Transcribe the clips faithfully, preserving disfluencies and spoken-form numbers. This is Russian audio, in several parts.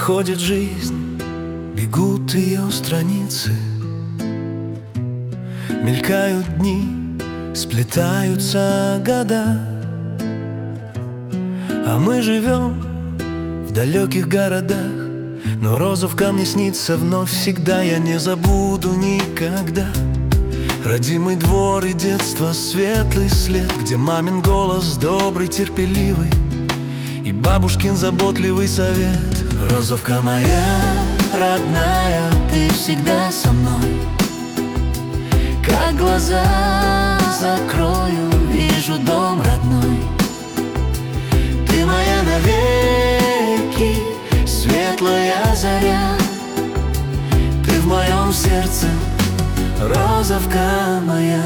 проходит жизнь, бегут ее страницы, мелькают дни, сплетаются года, а мы живем в далеких городах. Но Розовка мне снится вновь всегда, я не забуду никогда. Родимый двор и детство, светлый след, где мамин голос добрый, терпеливый, и бабушкин заботливый совет. Розовка моя родная, ты всегда со мной. Как глаза закрою, вижу дом родной. Ты моя навеки, светлая заря. Ты в моем сердце, Розовка моя.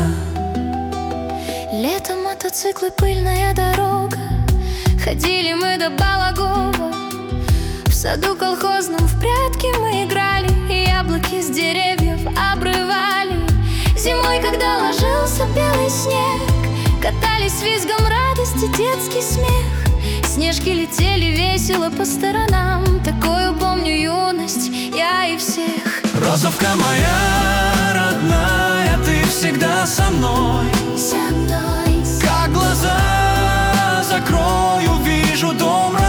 Летом мотоциклы, пыльная дорога, ходили мы до Балагова. В саду колхозном в прятки мы играли, и яблоки с деревьев обрывали. Зимой, когда ложился белый снег, катались с визгом радости, детский смех. Снежки летели весело по сторонам, такую помню юность я и всех. Розовка моя родная, ты всегда со мной. Со мной. Как глаза закрою, вижу дом